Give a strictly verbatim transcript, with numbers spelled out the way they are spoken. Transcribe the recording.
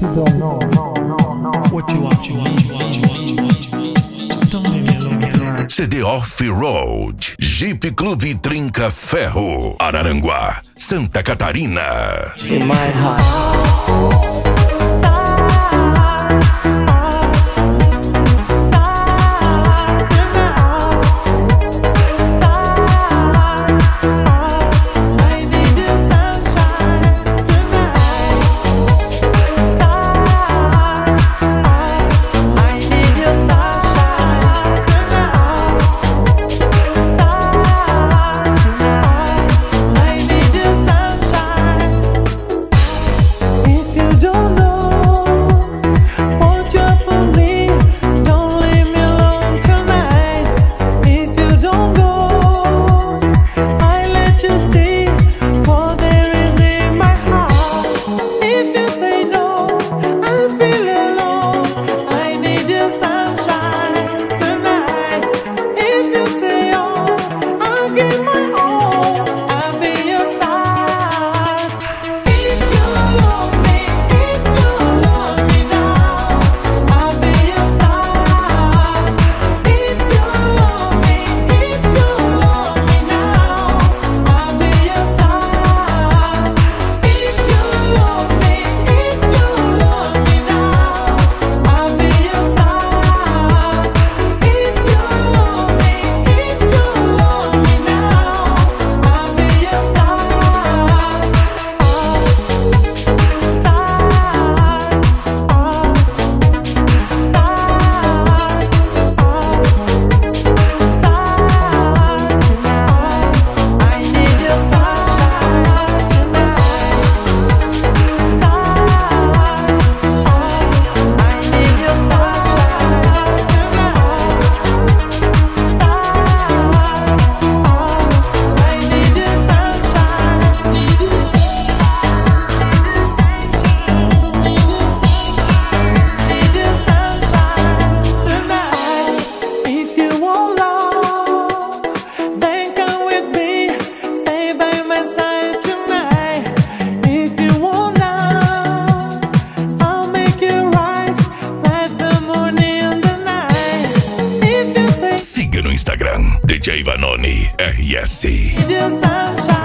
you don't know, no, no, no. What you want, you want, you want, you want, you want. Don't leave me alone tonight. C D Off-Road, Jeep Clube Trinca Ferro, Araranguá, Santa Catarina. In my heart. Instagram, D J Vanoni R S.